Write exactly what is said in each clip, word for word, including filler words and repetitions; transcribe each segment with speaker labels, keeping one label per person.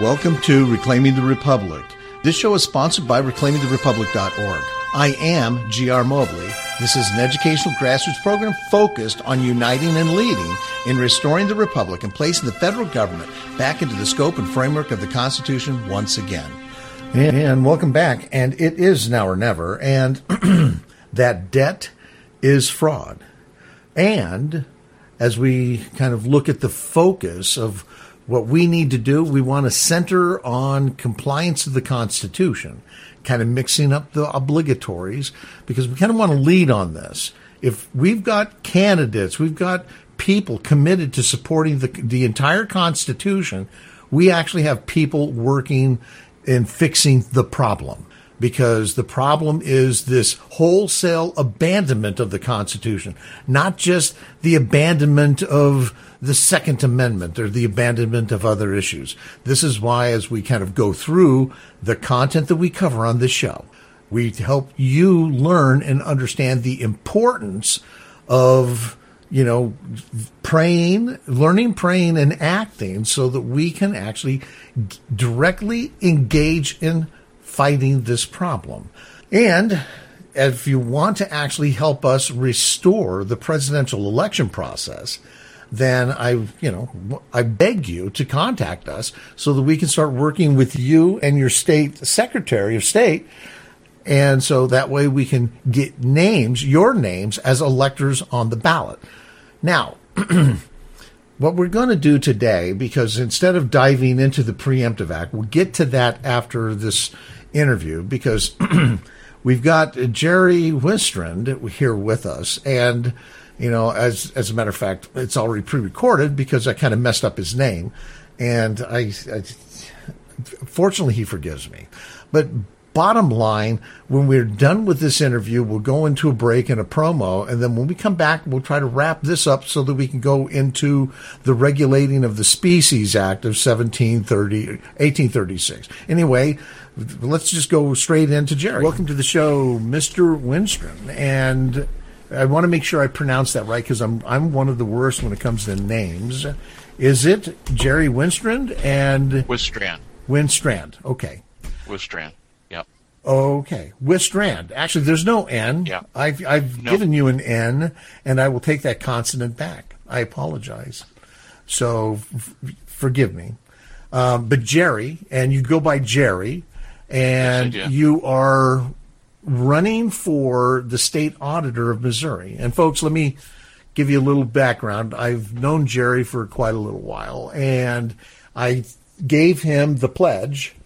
Speaker 1: Welcome to Reclaiming the Republic. This show is sponsored by reclaiming the republic dot org. I am G R Mobley. This is an educational grassroots program focused on uniting and leading in restoring the republic and placing the federal government back into the scope and framework of the Constitution once again. And, and welcome back. And it is now or never. And that debt is fraud. And as we kind of look at the focus of what we need to do, we want to center on compliance of the Constitution, kind of mixing up the obligatories, because we kind of want to lead on this. If we've got candidates, we've got people committed to supporting the, the entire Constitution, we actually have people working in fixing the problem. Because the problem is this wholesale abandonment of the Constitution, not just the abandonment of the Second Amendment or the abandonment of other issues. This is why, as we kind of go through the content that we cover on this show, we help you learn and understand the importance of, you know, praying, learning, praying, and acting so that we can actually directly engage in fighting this problem. And if you want to actually help us restore the presidential election process, then I, you know, I beg you to contact us so that we can start working with you and your state secretary of state. And so that way we can get names, your names, as electors on the ballot. Now, what we're going to do today, because instead of diving into the Preemptive Act, we'll get to that after this interview, because we've got Jerry Winstrand here with us. And, you know, as as a matter of fact, it's already pre-recorded because I kind of messed up his name. And I, I fortunately, he forgives me. But bottom line, when we're done with this interview, we'll go into a break and a promo, and then when we come back, we'll try to wrap this up so that we can go into the Regulating of the Species Act of seventeen thirty, eighteen thirty-six. Anyway, let's just go straight into Jerry. Welcome to the show, Mister Winstrand. And I want to make sure I pronounce that right, because I'm I'm one of the worst when it comes to names. Is it Jerry Winstrand and
Speaker 2: Wistrand?
Speaker 1: Winstrand. Okay.
Speaker 2: Wistrand. Yep.
Speaker 1: Okay. Wistrand. Actually, there's no N.
Speaker 2: Yeah.
Speaker 1: I've I've
Speaker 2: nope.
Speaker 1: given you an N, and I will take that consonant back. I apologize. So f- forgive me. Um, but Jerry, and you go by Jerry, and
Speaker 2: yes,
Speaker 1: you are running for the state auditor of Missouri. And folks, let me give you a little background. I've known Jerry for quite a little while, and I gave him the pledge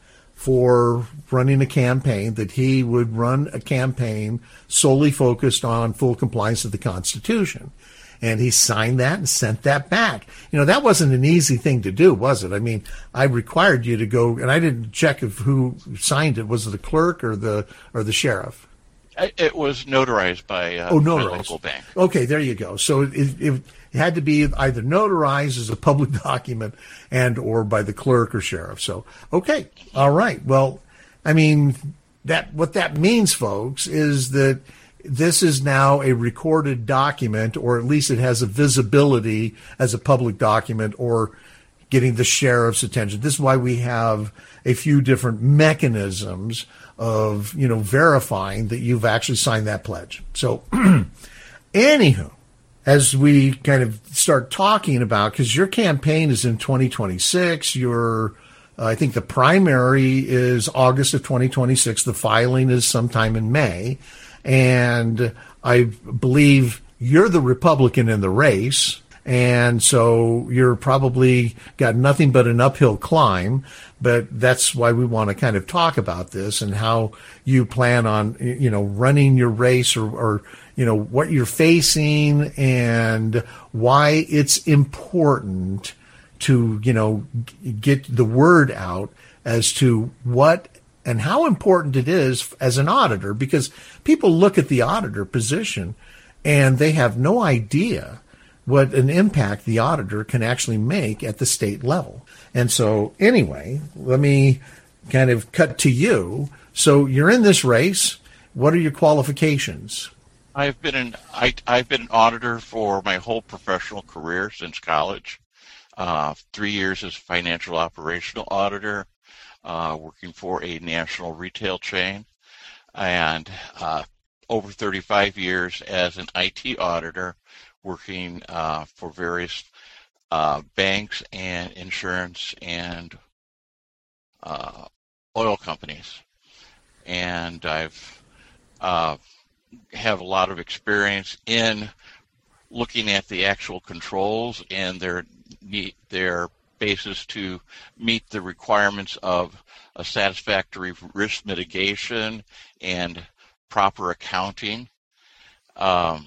Speaker 1: for running a campaign that he would run a campaign solely focused on full compliance with the Constitution. And he signed that and sent that back. You know, that wasn't an easy thing to do, was it? I mean, I required you to go, and I didn't check if who signed it. Was it the clerk or the or the sheriff?
Speaker 2: It was notarized by uh,
Speaker 1: oh,
Speaker 2: my
Speaker 1: notarized.
Speaker 2: local bank.
Speaker 1: Okay, there you go. So it, it, it had to be either notarized as a public document and or by the clerk or sheriff. So, okay, all right. Well, I mean, that what that means, folks, is that this is now a recorded document, or at least it has a visibility as a public document or getting the sheriff's attention. This is why we have a few different mechanisms of, you know, verifying that you've actually signed that pledge. So, anywho, as we kind of start talking about, because your campaign is in twenty twenty-six, your uh, I think the primary is August of twenty twenty-six. The filing is sometime in May. And I believe you're the Republican in the race, and so you're probably got nothing but an uphill climb. But that's why we want to kind of talk about this and how you plan on, you know, running your race, or, or you know, what you're facing and why it's important to, you know, get the word out as to what and how important it is as an auditor, because people look at the auditor position and they have no idea what an impact the auditor can actually make at the state level. And so anyway, let me kind of cut to you. So you're in this race. What are your qualifications?
Speaker 2: I've been an I, I've been an auditor for my whole professional career since college. uh, three years as financial operational auditor, uh, working for a national retail chain, and uh, over thirty-five years as an I T auditor, working uh, for various uh, banks and insurance and uh, oil companies. And I've uh, have a lot of experience in looking at the actual controls and their their basis to meet the requirements of a satisfactory risk mitigation and proper accounting. Um,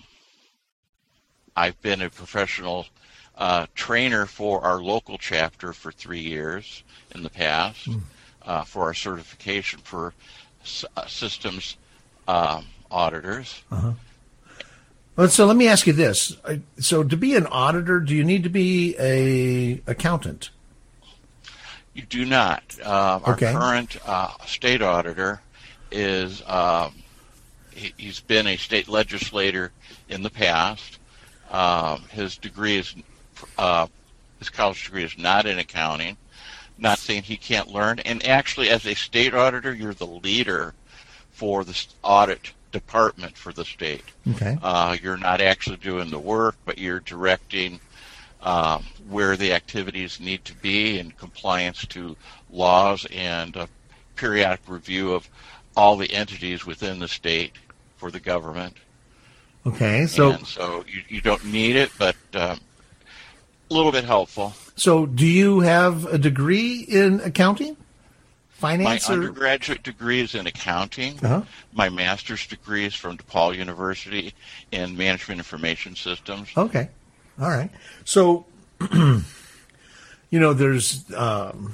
Speaker 2: I've been a professional uh, trainer for our local chapter for three years in the past mm. uh, for our certification for s- uh, systems um, auditors.
Speaker 1: Uh-huh. Well, so let me ask you this. So to be an auditor, do you need to be a accountant?
Speaker 2: You do not. Uh, our
Speaker 1: okay.
Speaker 2: current uh, state auditor is, um, he, he's been a state legislator in the past. Um, his degree is, uh, his college degree is not in accounting. Not saying he can't learn. And actually, as a state auditor, you're the leader for the audit department for the state.
Speaker 1: Okay.
Speaker 2: Uh, you're not actually doing the work, but you're directing um, where the activities need to be in compliance to laws and a periodic review of all the entities within the state for the government.
Speaker 1: Okay, so
Speaker 2: and so you, you don't need it, but um, a little bit helpful.
Speaker 1: So do you have a degree in accounting? Finance?
Speaker 2: My
Speaker 1: or?
Speaker 2: undergraduate degree is in accounting.
Speaker 1: Uh-huh.
Speaker 2: My master's degree is from DePaul University in management information systems.
Speaker 1: Okay. All right. So, you know, there's um,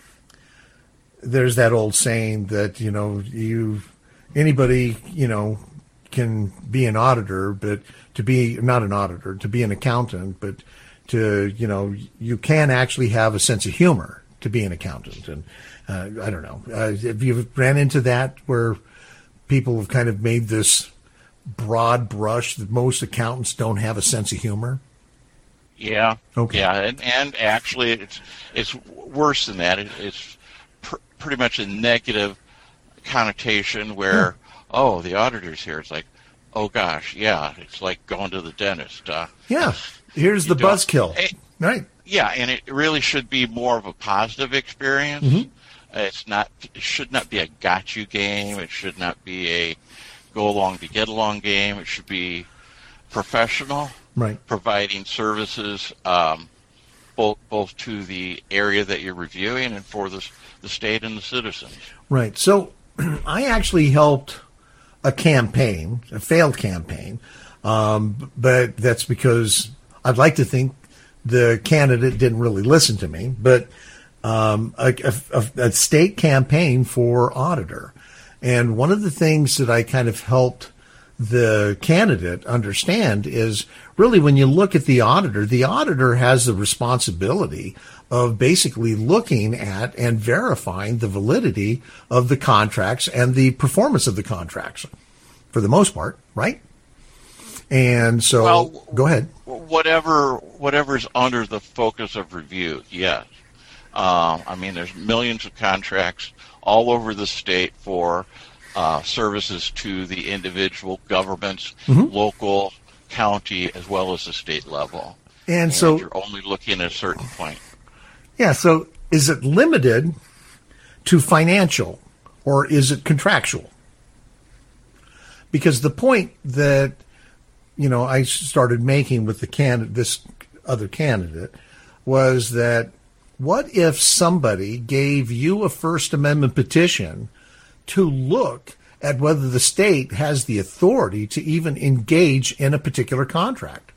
Speaker 1: there's that old saying that, you know, you anybody, you know, can be an auditor, but to be not an auditor, to be an accountant, but to, you know, you can actually have a sense of humor to be an accountant. And uh, I don't know. Uh, have you ran into that where people have kind of made this broad brush that most accountants don't have a sense of humor?
Speaker 2: Yeah.
Speaker 1: Okay.
Speaker 2: Yeah, and, and actually, it's it's worse than that. It, it's pr- pretty much a negative connotation where, yeah. oh, the auditor's here. It's like, oh gosh, yeah, it's like going to the dentist. Uh,
Speaker 1: yeah. Here's the buzzkill.
Speaker 2: It,
Speaker 1: right.
Speaker 2: Yeah, and it really should be more of a positive experience.
Speaker 1: Mm-hmm.
Speaker 2: It's not. It should not be a got you game. It should not be a go along to get along game. It should be professional,
Speaker 1: right?
Speaker 2: Providing services um, both both to the area that you're reviewing and for the the state and the citizens.
Speaker 1: Right. So, I actually helped a campaign, a failed campaign, um, but that's because I'd like to think the candidate didn't really listen to me, but. Um, a, a, a state campaign for auditor. And one of the things that I kind of helped the candidate understand is really when you look at the auditor, the auditor has the responsibility of basically looking at and verifying the validity of the contracts and the performance of the contracts for the most part, right? And so,
Speaker 2: well,
Speaker 1: go ahead.
Speaker 2: Whatever, whatever's under the focus of review, yes. Uh, I mean, there's millions of contracts all over the state for uh, services to the individual governments, mm-hmm. local, county, as well as the state level.
Speaker 1: And,
Speaker 2: and
Speaker 1: so
Speaker 2: you're only looking at a certain point.
Speaker 1: Yeah, so is it limited to financial or is it contractual? Because the point that, you know, I started making with the candidate, this other candidate, was that what if somebody gave you a First Amendment petition to look at whether the state has the authority to even engage in a particular contract?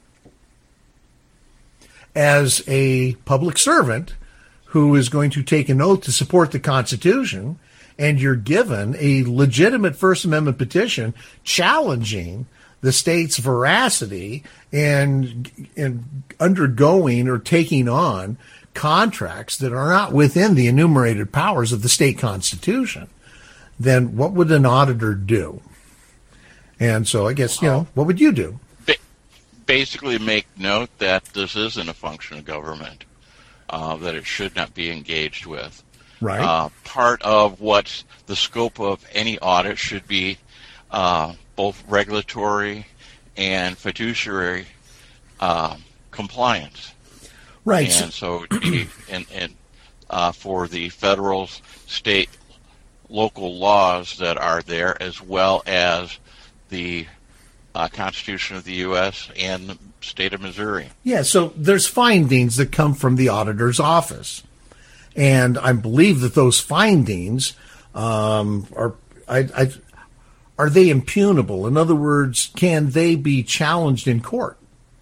Speaker 1: As a public servant who is going to take an oath to support the Constitution, and you're given a legitimate First Amendment petition challenging the state's veracity and, and undergoing or taking on contracts that are not within the enumerated powers of the state constitution, then what would an auditor do? And so I guess, you know, what would you do?
Speaker 2: basically make note that this isn't a function of government, uh, that it should not be engaged with.
Speaker 1: Right.
Speaker 2: Uh, part of what the scope of any audit should be uh, both regulatory and fiduciary uh, compliance.
Speaker 1: Right.
Speaker 2: And so, and, and uh, for the federal, state, local laws that are there, as well as the uh, Constitution of the U S and the state of Missouri.
Speaker 1: Yeah, so there's findings that come from the auditor's office. And I believe that those findings um, are I, I, are they impugnable? In other words, can they be challenged in court?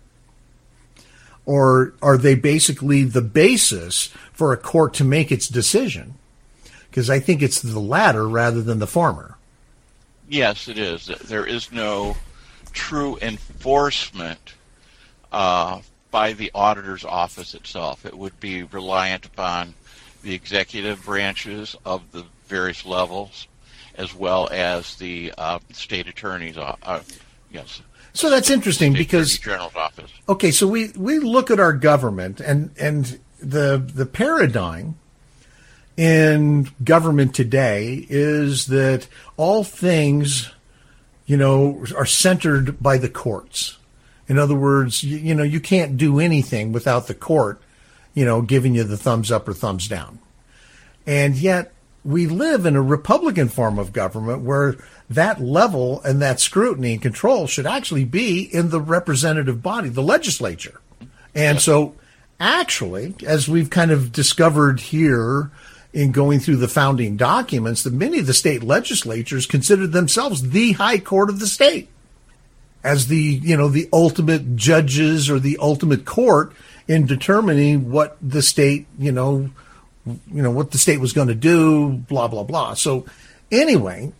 Speaker 1: Or are they basically the basis for a court to make its decision? Because I think it's the latter rather than the former.
Speaker 2: Yes, it is. There is no true enforcement uh, by the auditor's office itself. It would be reliant upon the executive branches of the various levels, as well as the uh, state attorney's uh, uh, yes.
Speaker 1: So that's interesting
Speaker 2: state
Speaker 1: because
Speaker 2: Attorney General's office.
Speaker 1: Okay, so we, we look at our government and and the the paradigm in government today is that all things, you know, are centered by the courts. In other words, you, you know, you can't do anything without the court, you know, giving you the thumbs up or thumbs down. And yet we live in a Republican form of government where that level and that scrutiny and control should actually be in the representative body, the legislature. And yes. So actually, as we've kind of discovered here in going through the founding documents, that many of the state legislatures considered themselves the high court of the state as the, you know, the ultimate judges or the ultimate court in determining what the state, you know, you know, what the state was going to do, blah, blah, blah. So anyway,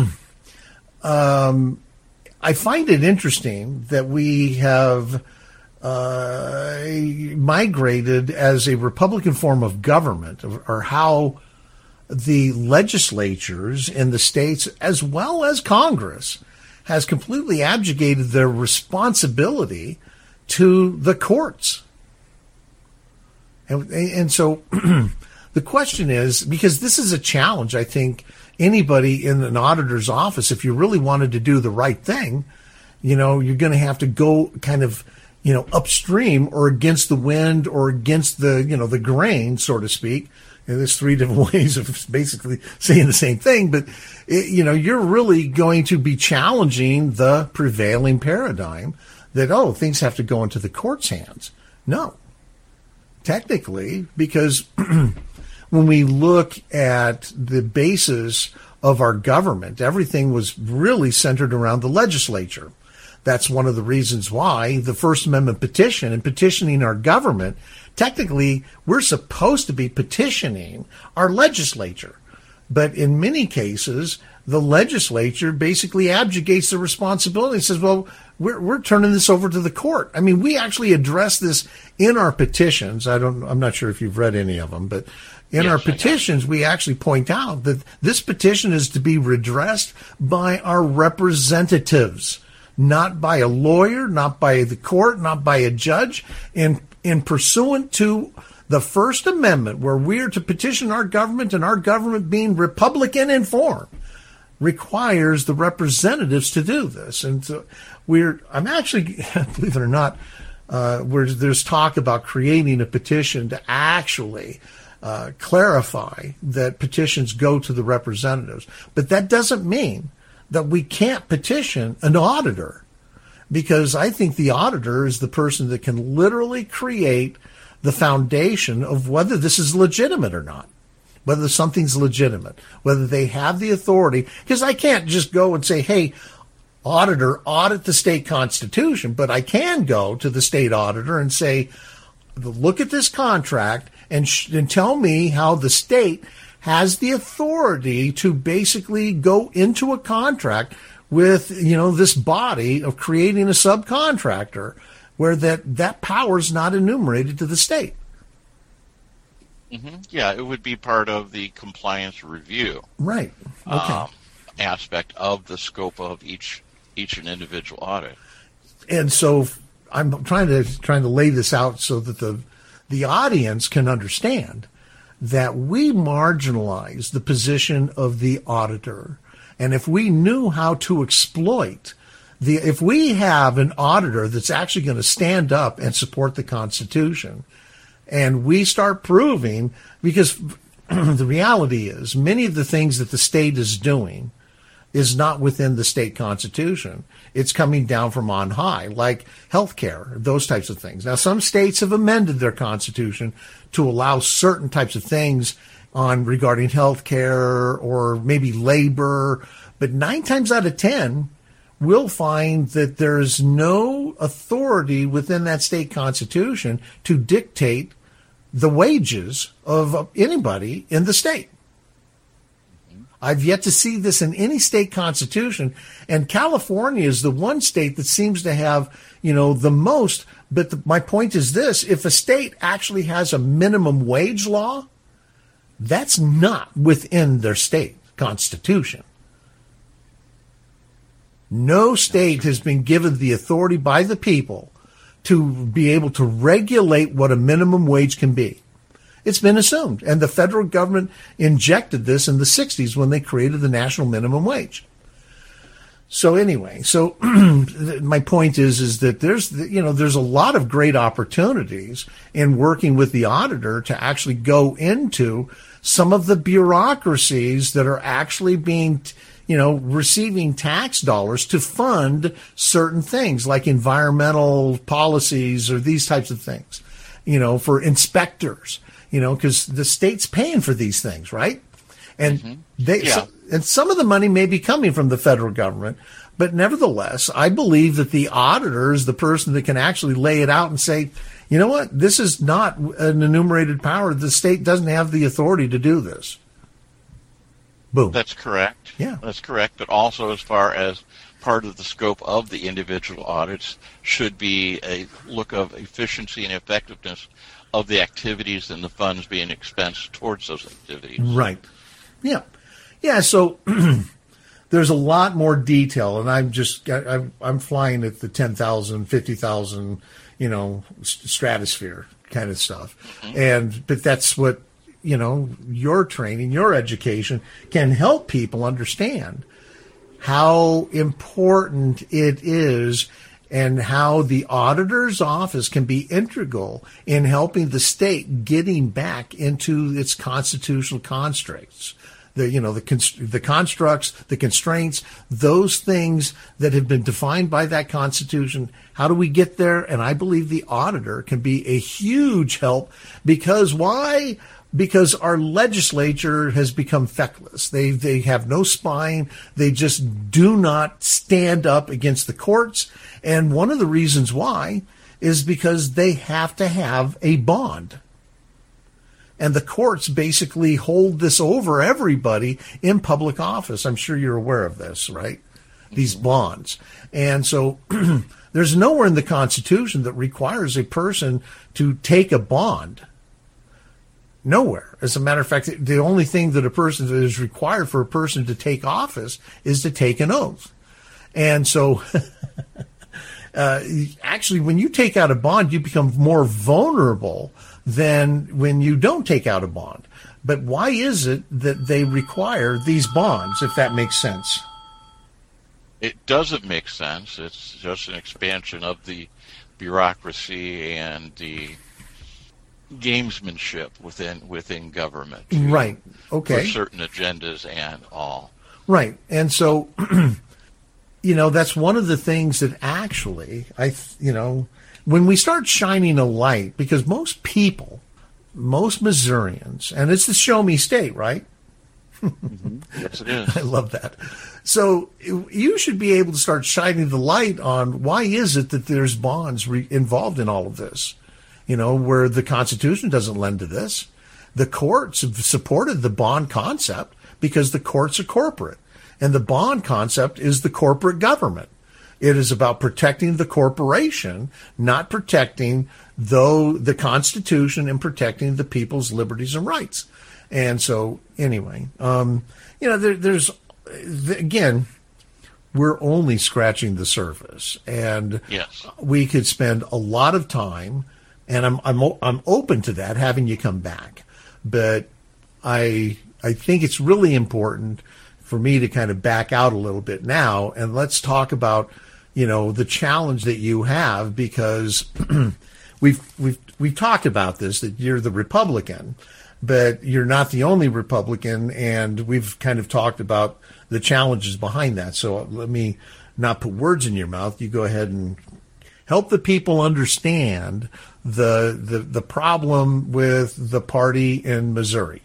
Speaker 1: um, I find it interesting that we have uh, migrated as a Republican form of government, or how the legislatures in the states, as well as Congress, has completely abdicated their responsibility to the courts. And, and so the question is, because this is a challenge, I think anybody in an auditor's office, if you really wanted to do the right thing, you know, you're going to have to go kind of, you know, upstream or against the wind or against the, you know, the grain, so to speak. And there's three different ways of basically saying the same thing, but, it, you know, you're really going to be challenging the prevailing paradigm that, oh, things have to go into the court's hands. No. Technically, because when we look at the basis of our government, everything was really centered around the legislature. That's one of the reasons why the First Amendment petition and petitioning our government, technically, we're supposed to be petitioning our legislature. But in many cases, the legislature basically abdicates the responsibility and says, well, we're, we're turning this over to the court. I mean, we actually address this in our petitions. I don't, I'm not sure if you've read any of them, but in yes, our petitions, we actually point out that this petition is to be redressed by our representatives, not by a lawyer, not by the court, not by a judge, in, in pursuant to the First Amendment, where we are to petition our government, and our government, being Republican in form, requires the representatives to do this. And so we're, I'm actually, believe it or not, uh, where there's talk about creating a petition to actually uh, clarify that petitions go to the representatives. But that doesn't mean that we can't petition an auditor, because I think the auditor is the person that can literally create the foundation of whether this is legitimate or not, whether something's legitimate, whether they have the authority. Because I can't just go and say, hey, auditor, audit the state constitution, but I can go to the state auditor and say, look at this contract and, sh- and tell me how the state has the authority to basically go into a contract with, you know, this body of creating a subcontractor, where that, that power is not enumerated to the state.
Speaker 2: Mm-hmm. Yeah, it would be part of the compliance review.
Speaker 1: Right. Okay.
Speaker 2: Um, aspect of the scope of each each and individual audit.
Speaker 1: And so I'm trying to trying to lay this out so that the the audience can understand that we marginalize the position of the auditor. And if we knew how to exploit the, if we have an auditor that's actually going to stand up and support the Constitution, and we start proving, because the reality is many of the things that the state is doing is not within the state constitution. It's coming down from on high, like health care, those types of things. Now, some states have amended their constitution to allow certain types of things on regarding health care or maybe labor, but nine times out of ten, we'll find that there's no authority within that state constitution to dictate the wages of anybody in the state. I've yet to see this in any state constitution, and California is the one state that seems to have, you know, the most. But the, my point is this: if a state actually has a minimum wage law, that's not within their state constitution. No state has been given the authority by the people to be able to regulate what a minimum wage can be. It's been assumed. And the federal government injected this in the sixties when they created the national minimum wage. So anyway, so my point is, is that there's, you know, there's a lot of great opportunities in working with the auditor to actually go into some of the bureaucracies that are actually being, you know, receiving tax dollars to fund certain things like environmental policies or these types of things, you know, for inspectors. You know, because the state's paying for these things, right? And mm-hmm. they yeah. so, and some of the money may be coming from the federal government, but nevertheless, I believe that the auditor is the person that can actually lay it out and say, you know what, this is not an enumerated power. The state doesn't have the authority to do this. Boom.
Speaker 2: That's correct.
Speaker 1: Yeah,
Speaker 2: that's correct. But also, as far as part of the scope of the individual audits, should be a look of efficiency and effectiveness of the activities and the funds being expensed towards those activities.
Speaker 1: Right. Yeah. Yeah. So there's a lot more detail, and I'm just I'm, I'm flying at the ten thousand, fifty thousand, you know, stratosphere kind of stuff. Mm-hmm. And but that's what, you know, your training, your education can help people understand how important it is, and how the auditor's office can be integral in helping the state getting back into its constitutional constructs. The, you know, the const- the constructs, the constraints, those things that have been defined by that Constitution. How do we get there? And I believe the auditor can be a huge help, because why? Because our legislature has become feckless. They they have no spine. They just do not stand up against the courts. And one of the reasons why is because they have to have a bond. And the courts basically hold this over everybody in public office. I'm sure you're aware of this, right? Mm-hmm. These bonds. And so there's nowhere in the Constitution that requires a person to take a bond. Nowhere. As a matter of fact, the only thing that a person that is required for a person to take office is to take an oath. And so uh, actually, when you take out a bond, you become more vulnerable than when you don't take out a bond. But why is it that they require these bonds, if that makes sense?
Speaker 2: It doesn't make sense. It's just an expansion of the bureaucracy and the gamesmanship within within government. To,
Speaker 1: right. Okay.
Speaker 2: For certain agendas and all.
Speaker 1: Right. And so, you know, that's one of the things that actually, I, you know, when we start shining a light, because most people, most Missourians, and it's the show me state, right?
Speaker 2: Mm-hmm. Yes, it is.
Speaker 1: I love that. So you should be able to start shining the light on why is it that there's bonds re- involved in all of this, you know, where the Constitution doesn't lend to this. The courts have supported the bond concept because the courts are corporate, and the bond concept is the corporate government. It is about protecting the corporation, not protecting though the Constitution and protecting the people's liberties and rights. And so, anyway, um, you know, there, there's, again, we're only scratching the surface, and
Speaker 2: yes.
Speaker 1: we could spend a lot of time, and I'm I'm I'm open to that, having you come back, but I I think it's really important for me to kind of back out a little bit now, and let's talk about, you know, the challenge that you have, because we've we've we've talked about this, that you're the Republican, but you're not the only Republican, and we've kind of talked about the challenges behind that. So let me not put words in your mouth. You go ahead and help the people understand the the, the problem with the party in Missouri.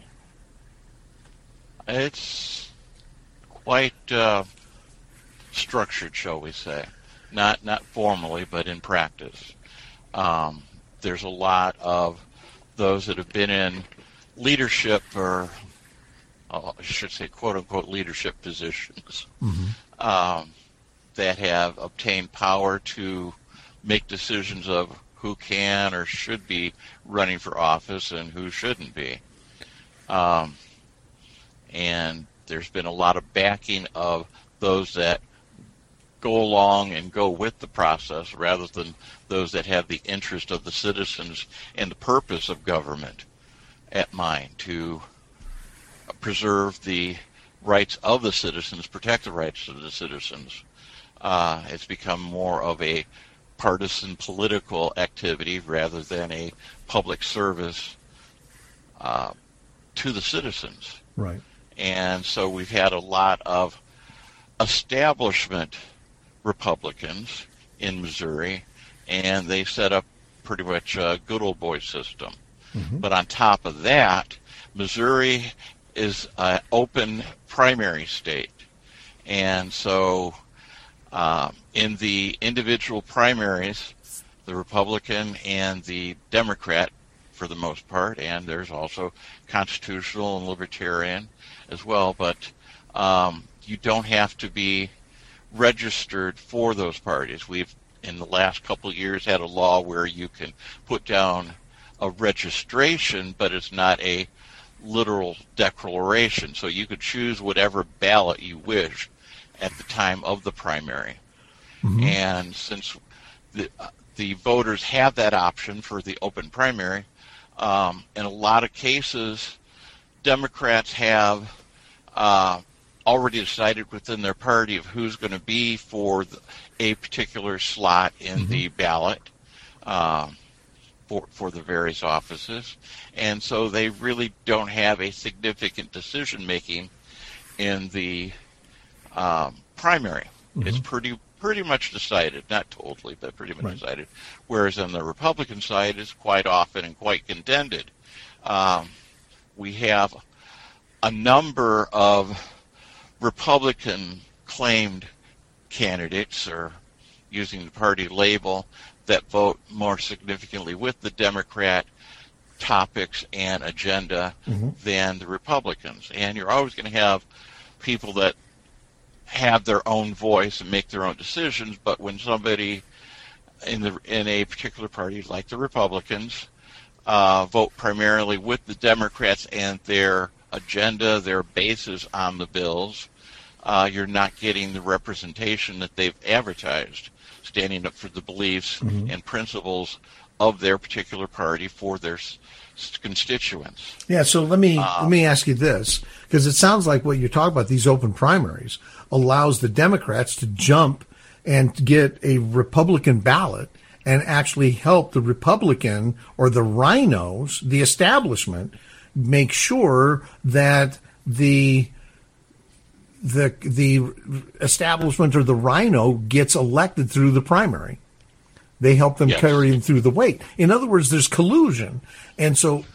Speaker 2: It's quite uh, structured, shall we say. Not not formally, but in practice. Um, there's a lot of those that have been in leadership, or uh, I should say quote-unquote leadership positions, mm-hmm. um, that have obtained power to make decisions of who can or should be running for office and who shouldn't be. Um, and there's been a lot of backing of those that go along and go with the process rather than those that have the interest of the citizens and the purpose of government at mind, to preserve the rights of the citizens, protect the rights of the citizens. Uh, it's become more of a partisan political activity rather than a public service uh, to the citizens.
Speaker 1: Right.
Speaker 2: And so we've had a lot of establishment Republicans in Missouri, and they set up pretty much a good old boy system. Mm-hmm. But on top of that, Missouri is an open primary state. And so uh, in the individual primaries, the Republican and the Democrat, for the most part, and there's also constitutional and libertarian as well, but um, you don't have to be registered for those parties. We've, in the last couple of years, had a law where you can put down a registration, but it's not a literal declaration. So you could choose whatever ballot you wish at the time of the primary. Mm-hmm. And since the, uh, the voters have that option for the open primary, um, in a lot of cases, Democrats have uh, already decided within their party of who's going to be for the, a particular slot in mm-hmm. the ballot um, for for the various offices, and so they really don't have a significant decision making in the um, primary. Mm-hmm. It's pretty pretty much decided, not totally, but pretty much right. decided. Whereas on the Republican side, it's quite often and quite contended. Um, we have a number of Republican claimed candidates, or using the party label, that vote more significantly with the Democrat topics and agenda mm-hmm. than the Republicans. And you're always going to have people that have their own voice and make their own decisions, but when somebody in the in a particular party, like the Republicans, uh, vote primarily with the Democrats and their agenda, their bases on the bills, uh, you're not getting the representation that they've advertised, standing up for the beliefs mm-hmm. and principles of their particular party for their s- constituents.
Speaker 1: Yeah, so let me uh, let me ask you this, because it sounds like what you're talking about, these open primaries, allows the Democrats to jump and get a Republican ballot and actually help the Republican or the rhinos, the establishment, make sure that the the the establishment or the rhino gets elected through the primary. They help them yes. carry them through the weight. In other words, there's collusion. And so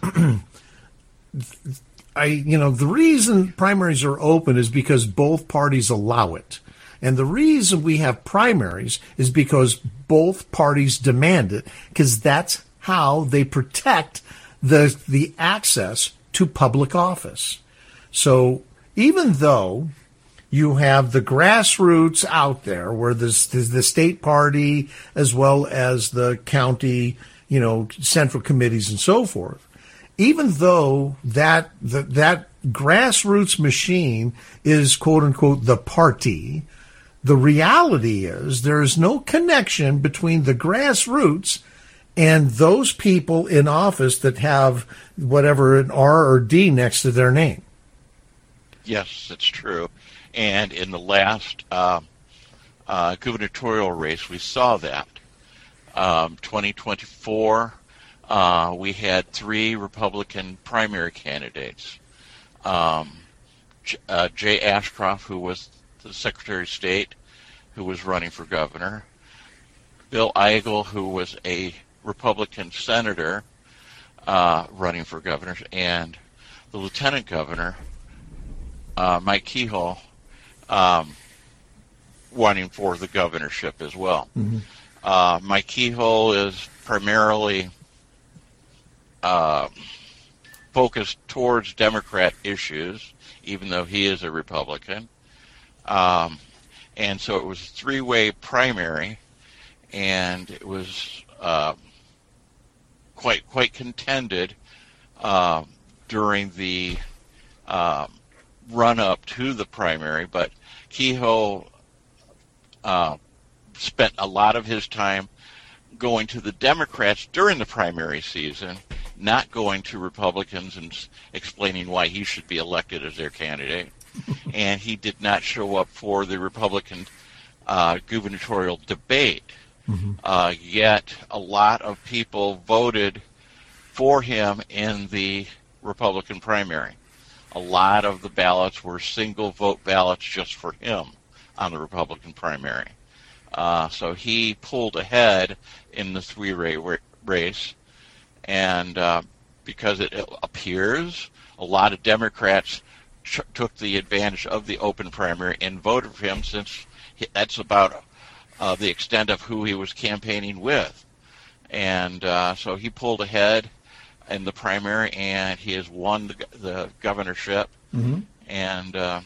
Speaker 1: I you know, the reason primaries are open is because both parties allow it. And the reason we have primaries is because both parties demand it, because that's how they protect the the access to public office. So even though you have the grassroots out there, where there's, there's the state party as well as the county, you know, central committees and so forth, even though that the, that grassroots machine is, quote unquote, the party, The reality is there is no connection between the grassroots and those people in office that have whatever an R or D next to their name.
Speaker 2: Yes, it's true. And in the last uh, uh, gubernatorial race, we saw that. Um, twenty twenty-four, uh, we had three Republican primary candidates. Um, J- uh, Jay Ashcroft, who was the Secretary of State, who was running for governor. Bill Eigel, who was a Republican senator uh, running for governor, and the lieutenant governor, uh, Mike Kehoe, um, running for the governorship as well. Mm-hmm. Uh, Mike Kehoe is primarily uh, focused towards Democrat issues, even though he is a Republican. Um, and so it was a three-way primary, and it was uh, quite quite contended uh, during the uh, run-up to the primary. But Kehoe uh, spent a lot of his time going to the Democrats during the primary season, not going to Republicans and explaining why he should be elected as their candidate. And he did not show up for the Republican uh, gubernatorial debate. Mm-hmm. Uh, yet a lot of people voted for him in the Republican primary. A lot of the ballots were single vote ballots just for him on the Republican primary. Uh, so he pulled ahead in the three-way race, and uh, because it appears a lot of Democrats ch- took the advantage of the open primary and voted for him, since he, that's about uh, the extent of who he was campaigning with. And uh, so he pulled ahead in the primary, and he has won the, the governorship. Mm-hmm. And uh,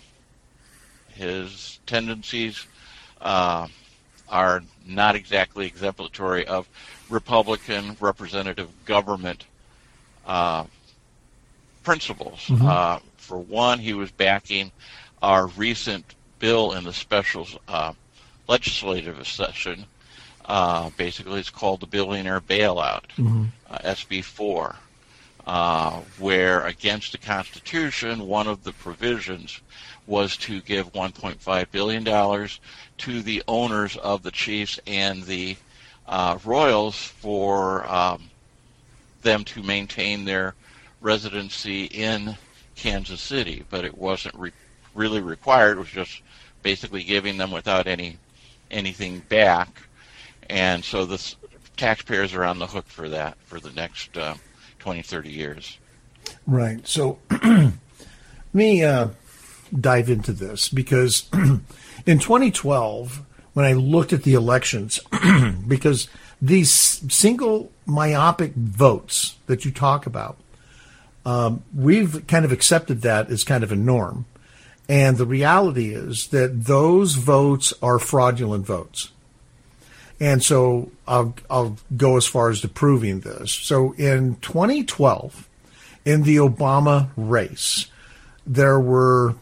Speaker 2: his tendencies uh, are not exactly exemplary of Republican representative government uh, principles. Mm-hmm. Uh, for one, he was backing our recent bill in the special uh, legislative session. Uh, basically, it's called the Billionaire Bailout, mm-hmm. uh, S B four, uh, where against the Constitution, one of the provisions was to give one point five billion dollars to the owners of the Chiefs and the uh, Royals for um, them to maintain their residency in Kansas City. But it wasn't re- really required. It was just basically giving them without any anything back. And so the taxpayers are on the hook for that for the next uh, twenty, thirty years.
Speaker 1: Right. So let me uh, dive into this, because in twenty twelve, when I looked at the elections, because these single myopic votes that you talk about, um, we've kind of accepted that as kind of a norm. And the reality is that those votes are fraudulent votes. And so I'll, I'll go as far as to proving this. So in twenty twelve, in the Obama race, there were,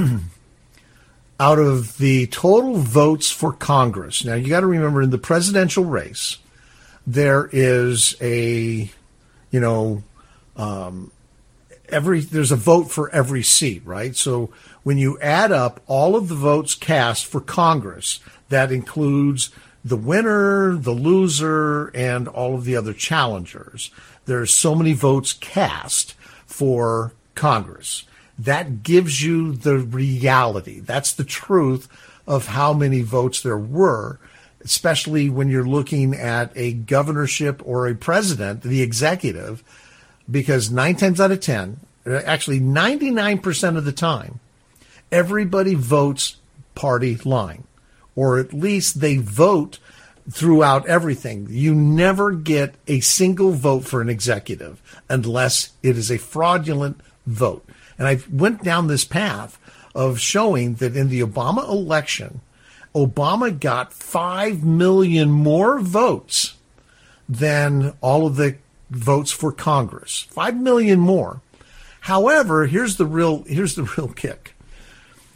Speaker 1: out of the total votes for Congress, now you got to remember, in the presidential race, there is a, you know, um, every there's a vote for every seat, right? So when you add up all of the votes cast for Congress, that includes the winner, the loser, and all of the other challengers. There's so many votes cast for Congress. That gives you the reality. That's the truth of how many votes there were, especially when you're looking at a governorship or a president, the executive, because nine times out of ten, actually ninety-nine percent of the time, everybody votes party line, or at least they vote throughout everything. You never get a single vote for an executive unless it is a fraudulent vote. And I went down this path of showing that in the Obama election, Obama got five million more votes than all of the votes for Congress. five million more. However, here's the real here's the real kick.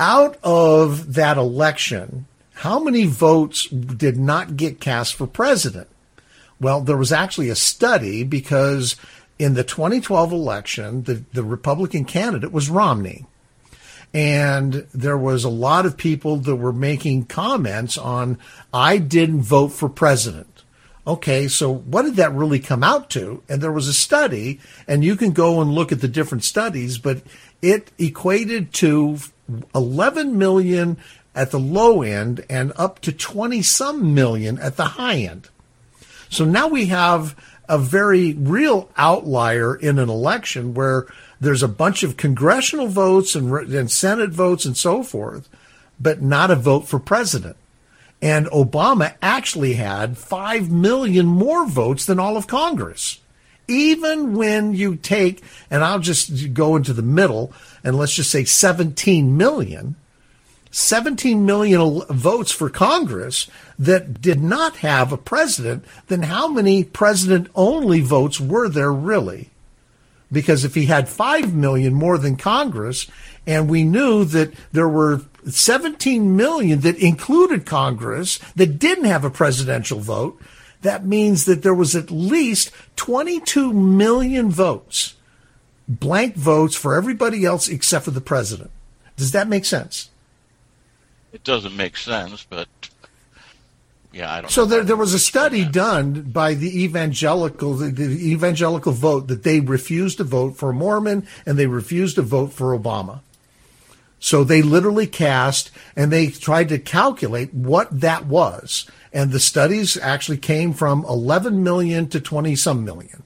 Speaker 1: out of that election, how many votes did not get cast for president? Well, there was actually a study because in the twenty twelve election, the, the Republican candidate was Romney. And there was a lot of people that were making comments on, I didn't vote for president. Okay, so what did that really come out to? And there was a study, and you can go and look at the different studies, but it equated to eleven million at the low end and up to twenty some million at the high end. So now we have a very real outlier in an election where there's a bunch of congressional votes and, and Senate votes and so forth, but not a vote for president. And Obama actually had five million more votes than all of Congress. Even when you take, and I'll just go into the middle, and let's just say seventeen million, seventeen million votes for Congress that did not have a president, then how many president-only votes were there really? Because if he had five million more than Congress, and we knew that there were seventeen million that included Congress that didn't have a presidential vote, that means that there was at least twenty-two million votes, blank votes for everybody else except for the president. Does that make sense?
Speaker 2: It doesn't make sense, but yeah, I don't
Speaker 1: so
Speaker 2: know.
Speaker 1: So there, there was a study done by the evangelical, the, the evangelical vote that they refused to vote for Mormon and they refused to vote for Obama. So they literally cast and they tried to calculate what that was. And the studies actually came from eleven million to twenty some million.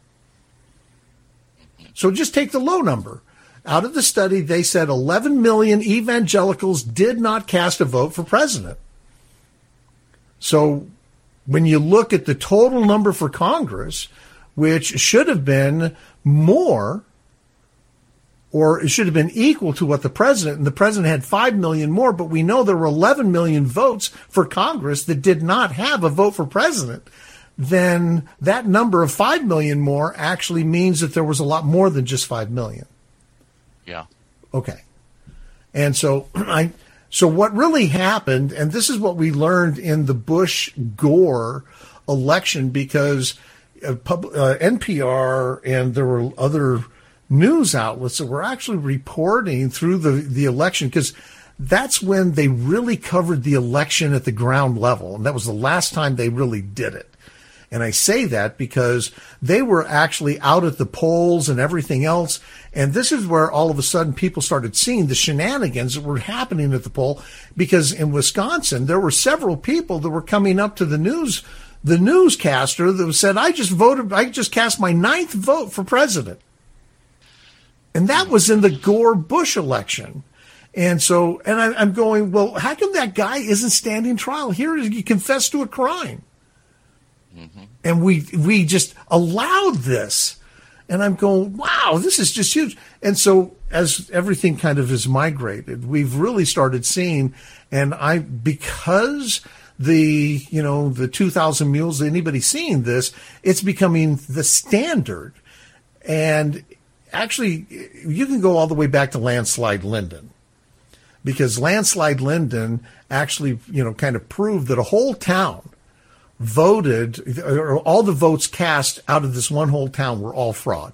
Speaker 1: So just take the low number. Out of the study, they said eleven million evangelicals did not cast a vote for president. So when you look at the total number for Congress, which should have been more, or it should have been equal to what the president, and the president had five million more, but we know there were eleven million votes for Congress that did not have a vote for president, then that number of five million more actually means that there was a lot more than just five million.
Speaker 2: Yeah.
Speaker 1: Okay. And so I, so what really happened, and this is what we learned in the Bush-Gore election, because uh, pub, uh, N P R and there were other news outlets that were actually reporting through the, the election, because that's when they really covered the election at the ground level. And that was the last time they really did it. And I say that because they were actually out at the polls and everything else. And this is where all of a sudden people started seeing the shenanigans that were happening at the poll, because in Wisconsin, there were several people that were coming up to the news, the newscaster that said, I just voted, I just cast my ninth vote for president. And that was in the Gore-Bush election. And so, and I, I'm going, well, how come that guy isn't standing trial? Here he confessed to a crime. Mm-hmm. And we we just allowed this. And I'm going, wow, this is just huge. And so as everything kind of has migrated, we've really started seeing, and I, because the, you know, the two thousand Mules, anybody seeing this, it's becoming the standard. And actually, you can go all the way back to Landslide Lyndon, because Landslide Lyndon actually, you know, kind of proved that a whole town voted, or all the votes cast out of this one whole town were all fraud.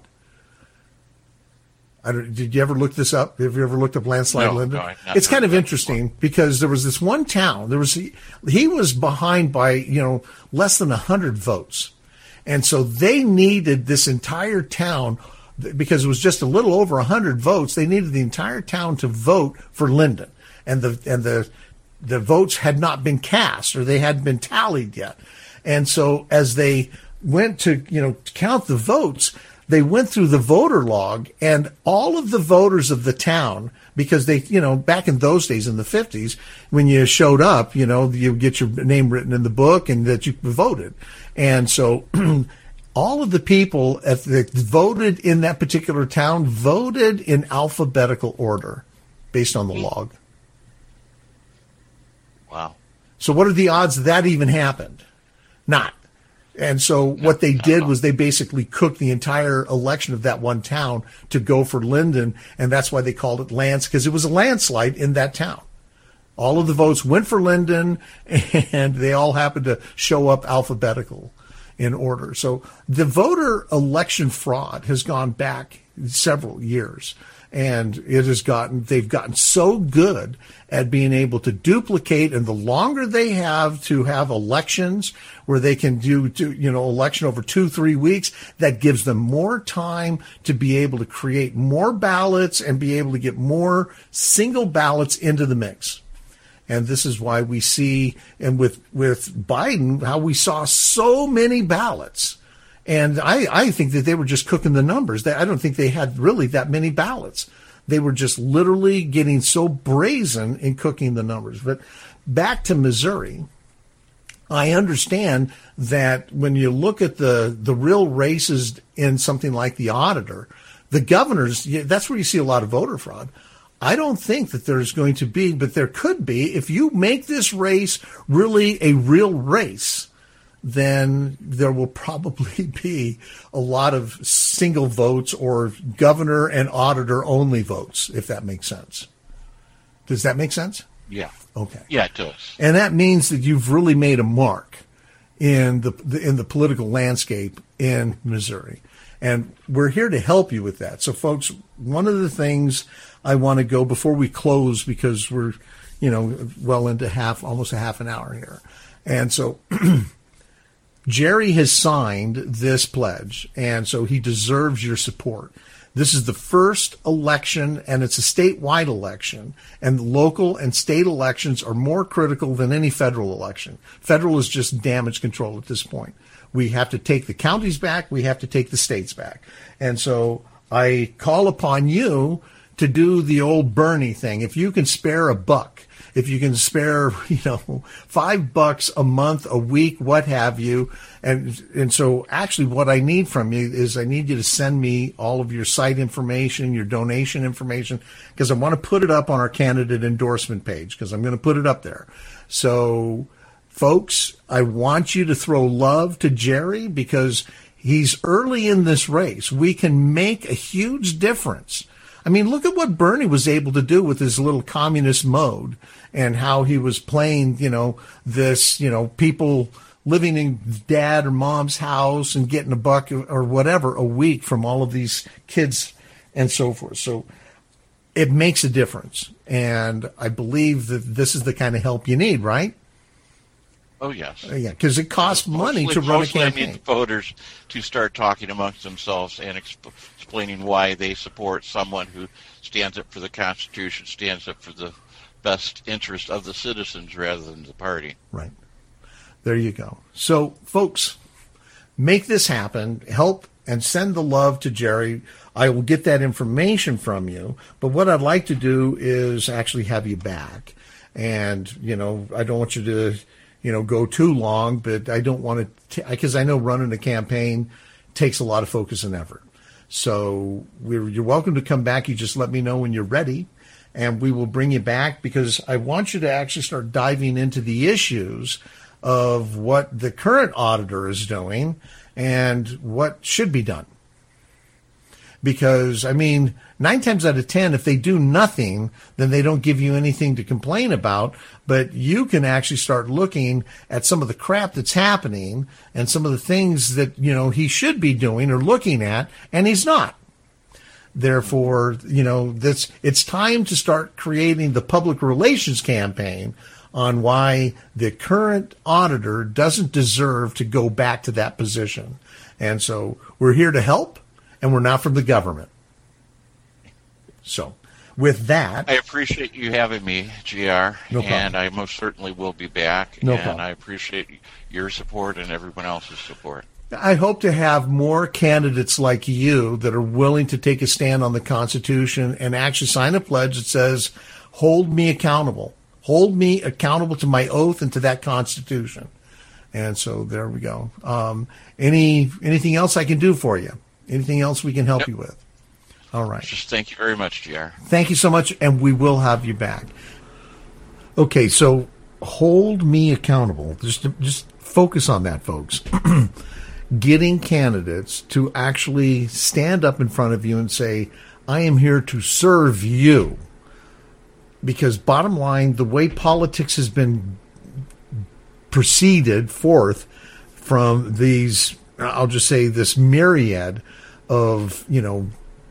Speaker 1: I don't, did you ever look this up? Have you ever looked up Landslide
Speaker 2: no,
Speaker 1: Lyndon?
Speaker 2: No,
Speaker 1: it's kind of interesting before. Because there was this one town. There was he, he was behind by, you know, less than a hundred votes, and so they needed this entire town, because it was just a little over a hundred votes. They needed the entire town to vote for Lyndon, and the and the the votes had not been cast, or they hadn't been tallied yet. And so as they went to, you know, to count the votes, they went through the voter log, and all of the voters of the town, because they, you know, back in those days in the fifties, when you showed up, you know, you get your name written in the book and that you voted. And so all of the people that voted in that particular town voted in alphabetical order based on the log.
Speaker 2: Wow.
Speaker 1: So what are the odds that, that even happened? Not. And so what they did was they basically cooked the entire election of that one town to go for Lyndon, and that's why they called it lands, because it was a landslide in that town. All of the votes went for Lyndon, and they all happened to show up alphabetical in order. So the voter election fraud has gone back several years, and it has gotten, they've gotten so good at being able to duplicate, and the longer they have to have elections where they can do, do you know, election over two, three weeks, that gives them more time to be able to create more ballots and be able to get more single ballots into the mix. And this is why we see, and with, with Biden, how we saw so many ballots. And I, I think that they were just cooking the numbers. I don't think they had really that many ballots. They were just literally getting so brazen in cooking the numbers. But back to Missouri, I understand that when you look at the, the real races in something like the auditor, the governors, that's where you see a lot of voter fraud. I don't think that there's going to be, but there could be, if you make this race really a real race, then there will probably be a lot of single votes or governor and auditor only votes, if that makes sense. Does that make sense?
Speaker 2: Yeah.
Speaker 1: Okay.
Speaker 2: Yeah, it does.
Speaker 1: And that means that you've really made a mark in the, the in the political landscape in Missouri. And we're here to help you with that. So, folks, one of the things I want to go before we close, because we're, you know, well into half, almost a half an hour here. And so Jerry has signed this pledge, and so he deserves your support. This is the first election, and it's a statewide election, and local and state elections are more critical than any federal election. Federal is just damage control at this point. We have to take the counties back. We have to take the states back. And so I call upon you to do the old Bernie thing. If you can spare a buck, if you can spare, you know, five bucks a month, a week, what have you. And, and so actually what I need from you is I need you to send me all of your site information, your donation information, because I want to put it up on our candidate endorsement page, because I'm going to put it up there. So, folks, I want you to throw love to Jerry, because he's early in this race. We can make a huge difference. I mean, look at what Bernie was able to do with his little communist mode, and how he was playing, you know, this, you know, people living in dad or mom's house and getting a buck or whatever a week from all of these kids and so forth. So it makes a difference. And I believe that this is the kind of help you need, right?
Speaker 2: Oh, yes.
Speaker 1: Yeah, because it costs money
Speaker 2: mostly,
Speaker 1: to run a
Speaker 2: mostly
Speaker 1: campaign.
Speaker 2: I need the voters to start talking amongst themselves and exp- explaining why they support someone who stands up for the Constitution, stands up for the best interest of the citizens rather than the party.
Speaker 1: Right. There you go. So, folks, make this happen. Help and send the love to Jerry. I will get that information from you. But what I'd like to do is actually have you back. And, you know, I don't want you to, you know, go too long, but I don't want to, because I know running a campaign takes a lot of focus and effort. So we're, you're welcome to come back. You just let me know when you're ready, and we will bring you back, because I want you to actually start diving into the issues of what the current auditor is doing and what should be done. Because, I mean, nine times out of ten, if they do nothing, then they don't give you anything to complain about. But you can actually start looking at some of the crap that's happening and some of the things that, you know, he should be doing or looking at, and he's not. Therefore, you know, that's, it's time to start creating the public relations campaign on why the current auditor doesn't deserve to go back to that position. And so we're here to help. And we're not from the government. So, with that,
Speaker 2: I appreciate you having me, G R,
Speaker 1: no
Speaker 2: and I most certainly will be back.
Speaker 1: No
Speaker 2: and
Speaker 1: problem.
Speaker 2: I appreciate your support and everyone else's support.
Speaker 1: I hope to have more candidates like you that are willing to take a stand on the Constitution and actually sign a pledge that says, hold me accountable. Hold me accountable to my oath and to that Constitution. And so there we go. Um, any anything else I can do for you? Anything else we can help yep. you with? All right.
Speaker 2: Just thank you very much, G R.
Speaker 1: Thank you so much, and we will have you back. Okay, so hold me accountable. Just, just focus on that, folks. Getting candidates to actually stand up in front of you and say, I am here to serve you. because bottom line, the way politics has been proceeded forth from these, I'll just say this myriad of, you know,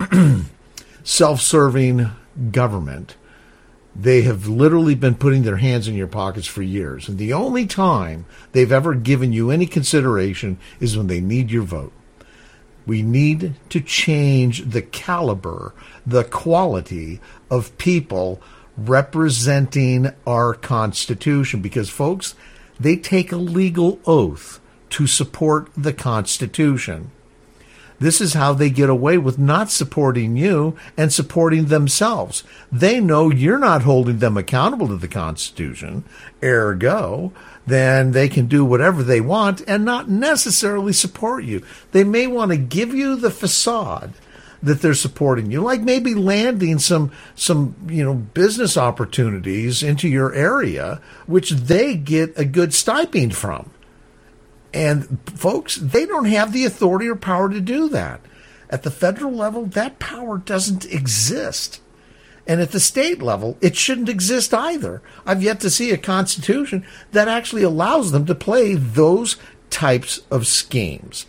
Speaker 1: self-serving government, they have literally been putting their hands in your pockets for years. And the only time they've ever given you any consideration is when they need your vote. We need to change the caliber, the quality of people representing our Constitution, because, folks, they take a legal oath to support the Constitution. This is how they get away with not supporting you and supporting themselves. They know you're not holding them accountable to the Constitution. Ergo, then they can do whatever they want and not necessarily support you. They may want to give you the facade that they're supporting you, like maybe landing some, some, you know, business opportunities into your area, which they get a good stipend from. And folks, they don't have the authority or power to do that. At the federal level, that power doesn't exist. And at the state level, it shouldn't exist either. I've yet to see a constitution that actually allows them to play those types of schemes.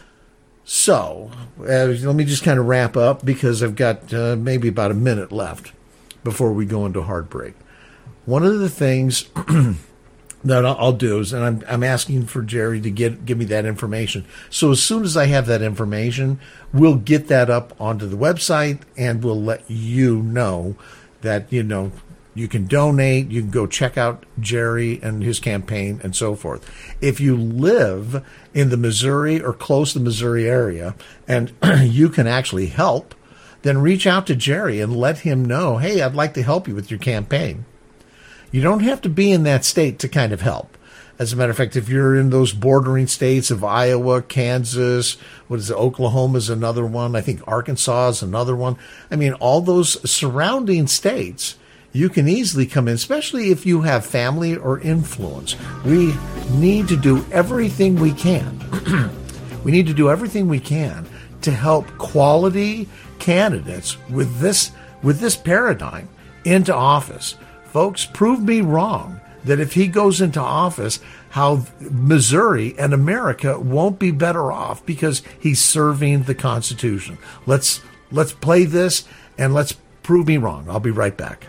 Speaker 1: So, uh, let me just kind of wrap up, because I've got uh, maybe about a minute left before we go into hard break. One of the things that I'll do is, and I'm, I'm asking for Jerry to get give me that information. So as soon as I have that information, we'll get that up onto the website, and we'll let you know that, you know, you can donate, you can go check out Jerry and his campaign and so forth. If you live in the Missouri or close to the Missouri area and you can actually help, then reach out to Jerry and let him know, hey, I'd like to help you with your campaign. You don't have to be in that state to kind of help. As a matter of fact, if you're in those bordering states of Iowa, Kansas, what is it, Oklahoma is another one. I think Arkansas is another one. I mean, all those surrounding states, you can easily come in, especially if you have family or influence. We need to do everything we can. We need to do everything we can to help quality candidates with this, with this paradigm into office. Folks, prove me wrong that if he goes into office, how Missouri and America won't be better off because he's serving the Constitution. Let's let's play this and let's prove me wrong. I'll be right back.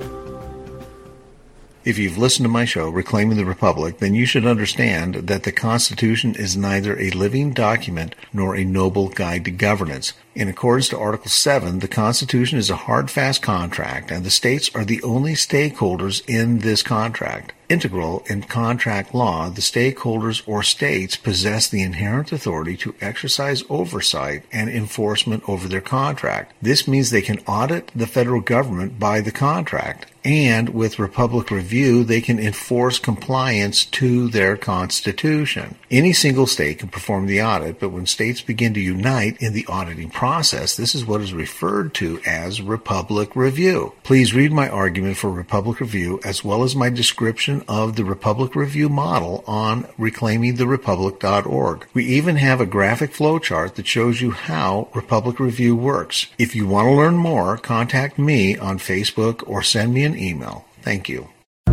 Speaker 1: If you've listened to my show, Reclaiming the Republic, then you should understand that the Constitution is neither a living document nor a noble guide to governance. In accordance to Article seven, the Constitution is a hard, fast contract, and the states are the only stakeholders in this contract. Integral in contract law, the stakeholders or states possess the inherent authority to exercise oversight and enforcement over their contract. This means they can audit the federal government by the contract, and with Republic Review, they can enforce compliance to their Constitution. Any single state can perform the audit, but when states begin to unite in the auditing process, this is what is referred to as Republic Review. Please read my argument for Republic Review as well as my description of the Republic Review model on reclaiming the republic dot org. We even have a graphic flowchart that shows you how Republic Review works. If you want to learn more, contact me on Facebook or send me an email. Thank you.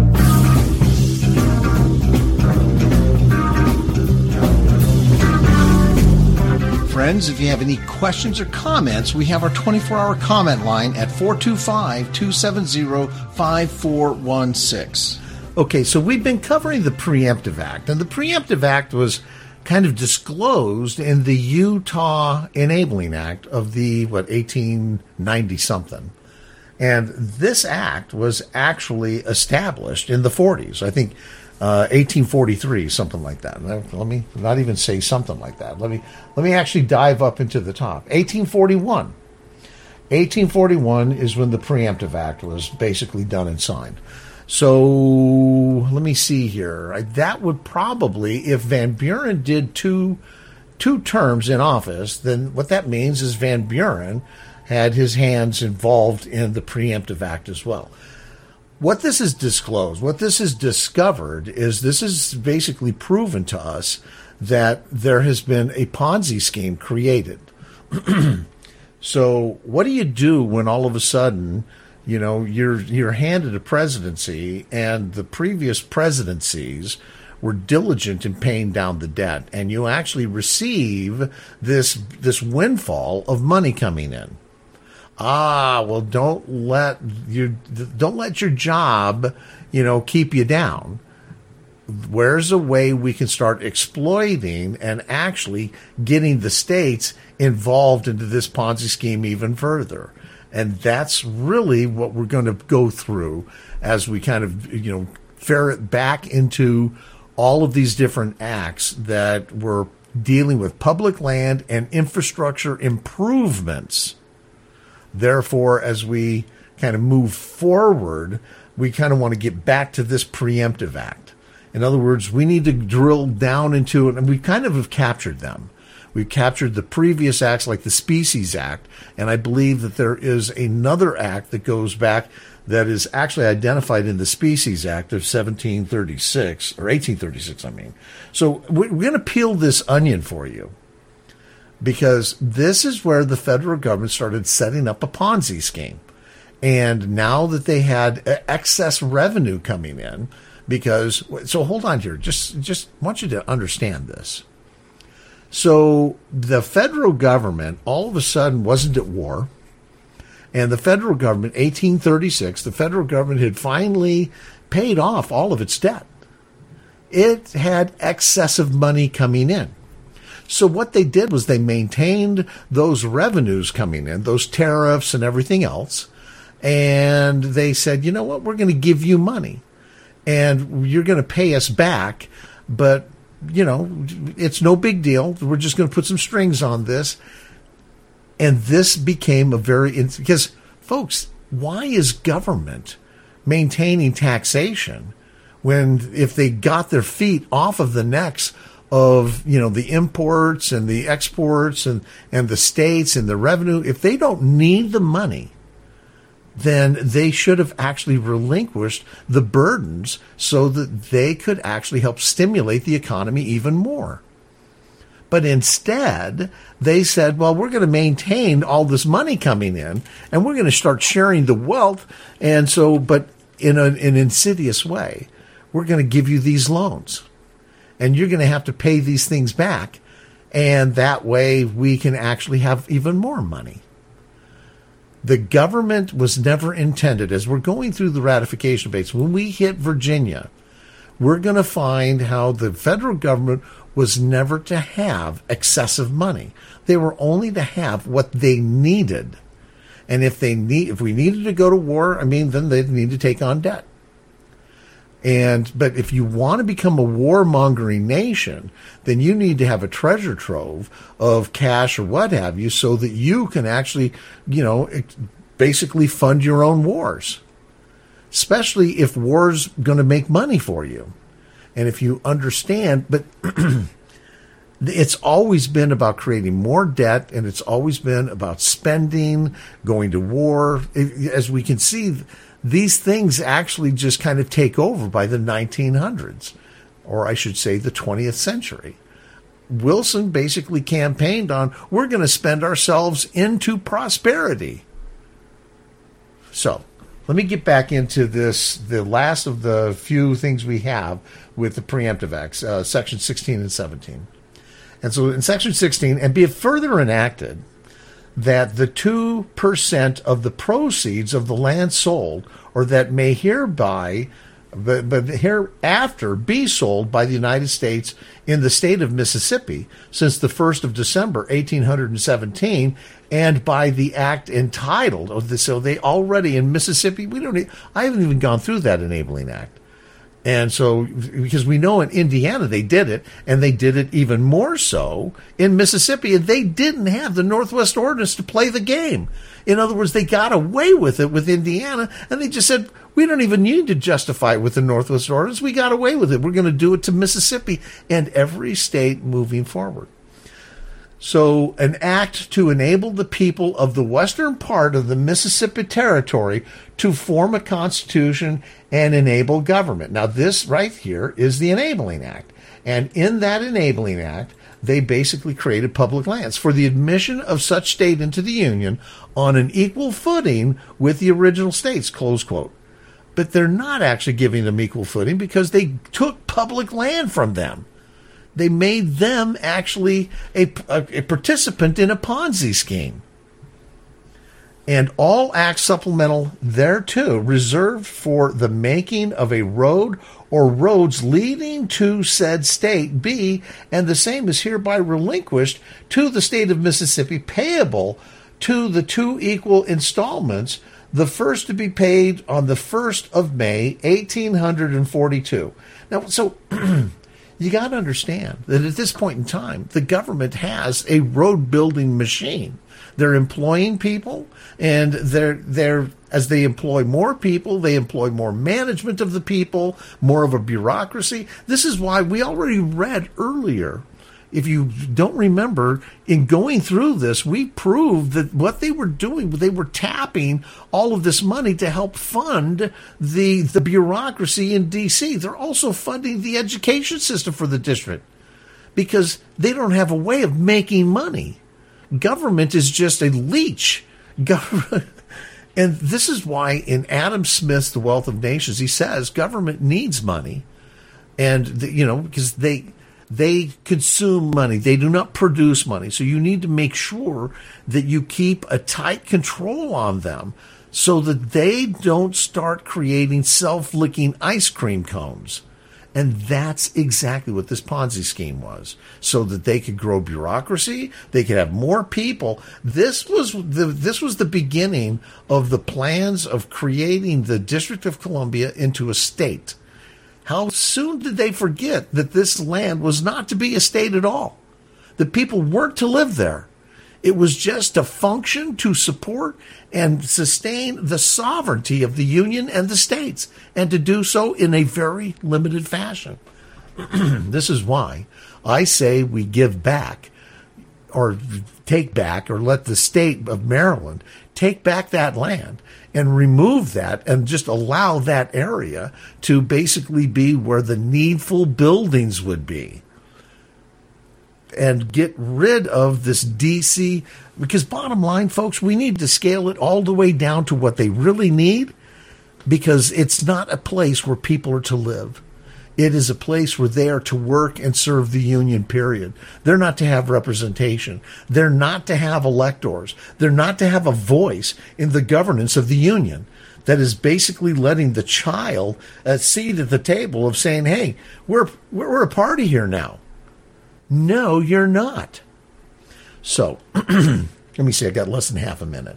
Speaker 1: Friends, if you have any questions or comments, we have our twenty-four hour comment line at four two five, two seven zero, five four one six. Okay, so we've been covering the Preemptive Act, and the Preemptive Act was kind of disclosed in the Utah Enabling Act of the, what, eighteen ninety something. And this act was actually established in the forties, I think uh, eighteen forty-three, something like that. Let me not even say something like that. Let me let me actually dive up into the top. eighteen forty-one. eighteen forty-one is when the Preemptive Act was basically done and signed. So let me see here. That would probably, if Van Buren did two two terms in office, then what that means is Van Buren had his hands involved in the Preemptive Act as well. What this is disclosed, what this is discovered, is this is basically proven to us that there has been a Ponzi scheme created. So what do you do when all of a sudden You know, you're you're handed a presidency, and the previous presidencies were diligent in paying down the debt, and you actually receive this this windfall of money coming in. Ah, well, don't let you don't let your job, you know, keep you down. Where's a way we can start exploiting and actually getting the states involved into this Ponzi scheme even further? And that's really what we're going to go through as we kind of, you know, ferret back into all of these different acts that were dealing with public land and infrastructure improvements. Therefore, as we kind of move forward, we kind of want to get back to this preemptive act. In other words, we need to drill down into it, and we kind of have captured them. We've captured the previous acts like the Species Act, and I believe that there is another act that goes back that is actually identified in the Species Act of seventeen thirty-six, or eighteen thirty-six, I mean. So we're going to peel this onion for you, because this is where the federal government started setting up a Ponzi scheme. And now that they had excess revenue coming in, because, so hold on here, just, just want you to understand this. So the federal government all of a sudden wasn't at war. And the federal government, eighteen thirty-six, the federal government had finally paid off all of its debt. It had excessive money coming in. So what they did was they maintained those revenues coming in, those tariffs and everything else. And they said, you know what, we're going to give you money. And you're going to pay us back, but you know, it's no big deal. We're just going to put some strings on this. And this became a very, because folks, why is government maintaining taxation when if they got their feet off of the necks of, you know, the imports and the exports and, and the states and the revenue, if they don't need the money, then they should have actually relinquished the burdens so that they could actually help stimulate the economy even more. But instead, they said, well, we're going to maintain all this money coming in, and we're going to start sharing the wealth. And so, but in a, an insidious way, we're going to give you these loans, and you're going to have to pay these things back. And that way we can actually have even more money. The government was never intended, as we're going through the ratification debates, when we hit Virginia, we're going to find how the federal government was never to have excessive money. They were only to have what they needed. And if they need, if we needed to go to war, I mean, then they need to take on debt. And, but if you want to become a warmongering nation, then you need to have a treasure trove of cash or what have you, so that you can actually, you know, basically fund your own wars. Especially if war's going to make money for you. And if you understand, but it's always been about creating more debt, and it's always been about spending, going to war. As we can see, these things actually just kind of take over by the nineteen hundreds, or I should say the twentieth century. Wilson basically campaigned on, we're going to spend ourselves into prosperity. So let me get back into this, the last of the few things we have with the preemptive acts, uh, section sixteen and seventeen. And so in section sixteen, and be it further enacted that the two percent of the proceeds of the land sold, or that may hereby, but, but hereafter be sold by the United States in the state of Mississippi since the first of December, eighteen seventeen, and by the act entitled, oh, so they already in Mississippi, we don't, I haven't even gone through that enabling act. And so, because we know in Indiana they did it, and they did it even more so in Mississippi, and they didn't have the Northwest Ordinance to play the game. In other words, they got away with it with Indiana, and they just said, we don't even need to justify it with the Northwest Ordinance. We got away with it. We're going to do it to Mississippi and every state moving forward. So an act to enable the people of the western part of the Mississippi Territory to form a constitution and enable government. Now, this right here is the Enabling Act. And in that Enabling Act, they basically created public lands for the admission of such state into the Union on an equal footing with the original states, close quote. But they're not actually giving them equal footing because they took public land from them. They made them actually a, a, a participant in a Ponzi scheme. And all acts supplemental thereto reserved for the making of a road or roads leading to said state be, and the same is hereby relinquished to the state of Mississippi, payable to the two equal installments, the first to be paid on the first of May, eighteen forty-two. Now, so you got to understand that at this point in time, the government has a road building machine. They're employing people, and they're they're as they employ more people, they employ more management of the people, more of a bureaucracy. This is why we already read earlier. If you don't remember, in going through this, we proved that what they were doing, they were tapping all of this money to help fund the, the bureaucracy in D C. They're also funding the education system for the district because they don't have a way of making money. Government is just a leech. Government, and this is why in Adam Smith's The Wealth of Nations, he says government needs money. And, the, you know, because they... They consume money. They do not produce money. So you need to make sure that you keep a tight control on them so that they don't start creating self-licking ice cream cones. And that's exactly what this Ponzi scheme was, so that they could grow bureaucracy, they could have more people. This was the this was the beginning of the plans of creating the District of Columbia into a state. How soon did they forget that this land was not to be a state at all? The people weren't to live there. It was just to function, to support, and sustain the sovereignty of the Union and the states, and to do so in a very limited fashion. This is why I say we give back, or take back, or let the state of Maryland take back that land and remove that and just allow that area to basically be where the needful buildings would be. And get rid of this D C, because bottom line, folks, we need to scale it all the way down to what they really need, because it's not a place where people are to live. It is a place where they are to work and serve the Union, period. They're not to have representation. They're not to have electors. They're not to have a voice in the governance of the Union. That is basically letting the child a seat at the table of saying, hey, we're, we're a party here now. No, you're not. So, let me see, I got less than half a minute.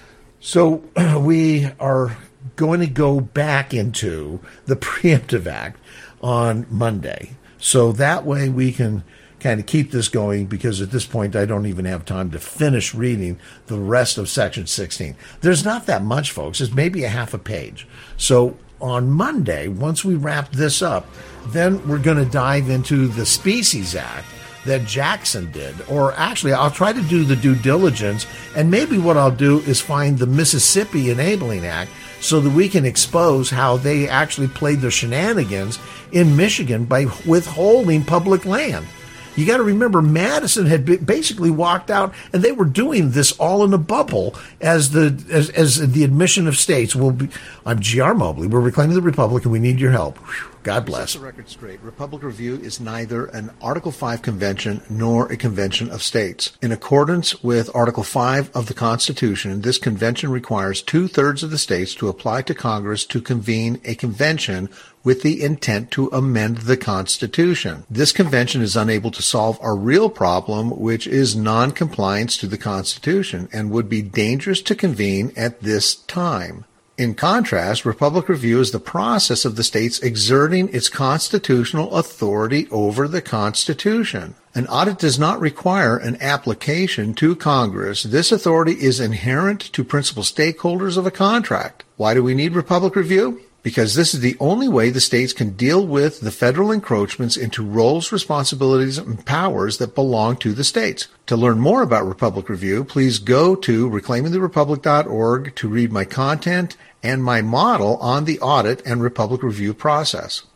Speaker 1: So, we are going to go back into the Preemptive Act on Monday. So that way we can kind of keep this going, because at this point I don't even have time to finish reading the rest of Section sixteen. There's not that much, folks. It's maybe a half a page. So on Monday, once we wrap this up, then we're going to dive into the Species Act that Jackson did. Or actually, I'll try to do the due diligence, and maybe what I'll do is find the Mississippi Enabling Act so that we can expose how they actually played their shenanigans in Michigan by withholding public land. You got to remember, Madison had basically walked out, and they were doing this all in a bubble as the as, as the admission of states. Will be. I'm G R Mobley. We're reclaiming the Republic, and we need your help. Whew. God bless.
Speaker 3: Set the record straight. Republic Review is neither an Article five convention nor a convention of states. In accordance with Article five of the Constitution, this convention requires two-thirds of the states to apply to Congress to convene a convention with the intent to amend the Constitution. This convention is unable to solve our real problem, which is non-compliance to the Constitution, and would be dangerous to convene at this time. In contrast, Republic Review is the process of the states exerting its constitutional authority over the Constitution. An audit does not require an application to Congress. This authority is inherent to principal stakeholders of a contract. Why do we need Republic Review? because this is the only way the states can deal with the federal encroachments into roles, responsibilities, and powers that belong to the states. To learn more about Republic Review, please go to reclaiming the republic dot org to read my content and my model on the audit and Republic Review process.